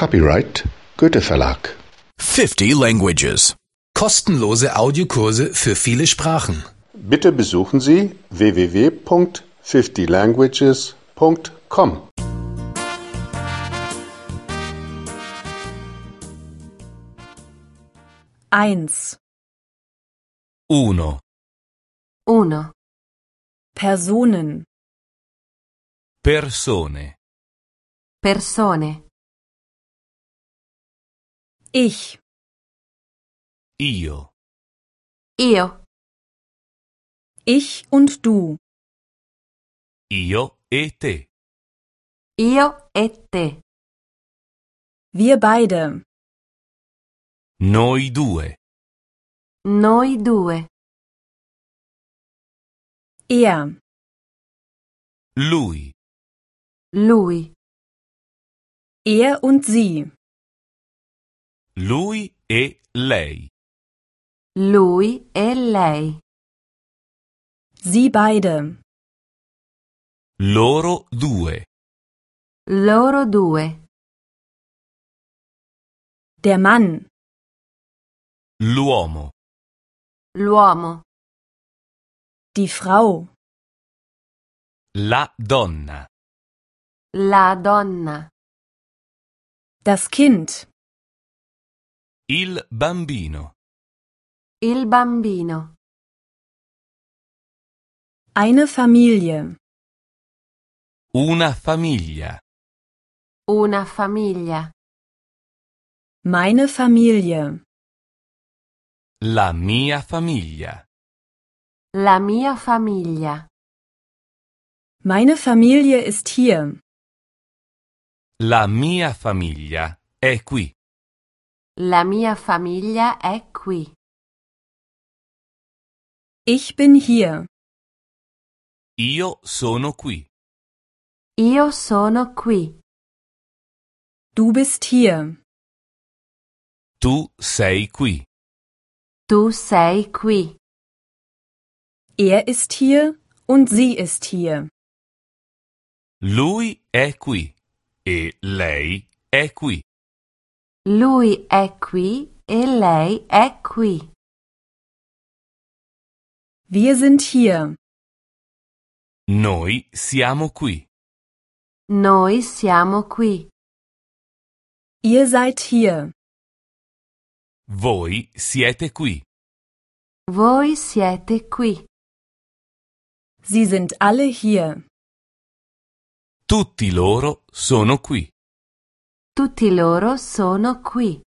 Copyright Goethe Verlag. 50 languages. Kostenlose Audiokurse für viele Sprachen. Bitte besuchen Sie www.50languages.com. Eins. Uno. Uno. Personen. Persone. Persone. Ich. Io. Io. Ich und du. Io e te. Io e te. Wir beide. Noi due. Noi due. Er. Lui. Lui. Er und sie. Lui e lei. Lui e lei. Sie beide. Loro due. Loro due. Der Mann. L'uomo. L'uomo. Die Frau. La donna. La donna. Das Kind. Il bambino. Il bambino. Eine Familie. Una famiglia. Una famiglia. Meine Familie. La mia famiglia. La mia famiglia. Meine Familie ist hier. La mia famiglia è qui. La mia famiglia è qui. Ich bin hier. Io sono qui. Io sono qui. Du bist hier. Tu sei qui. Tu sei qui. Er ist hier und sie ist hier. Lui è qui e lei è qui. Lui è qui e lei è qui. Wir sind hier. Noi siamo qui. Noi siamo qui. Ihr seid hier. Voi siete qui. Voi siete qui. Sie sind alle hier. Tutti loro sono qui. Tutti loro sono qui.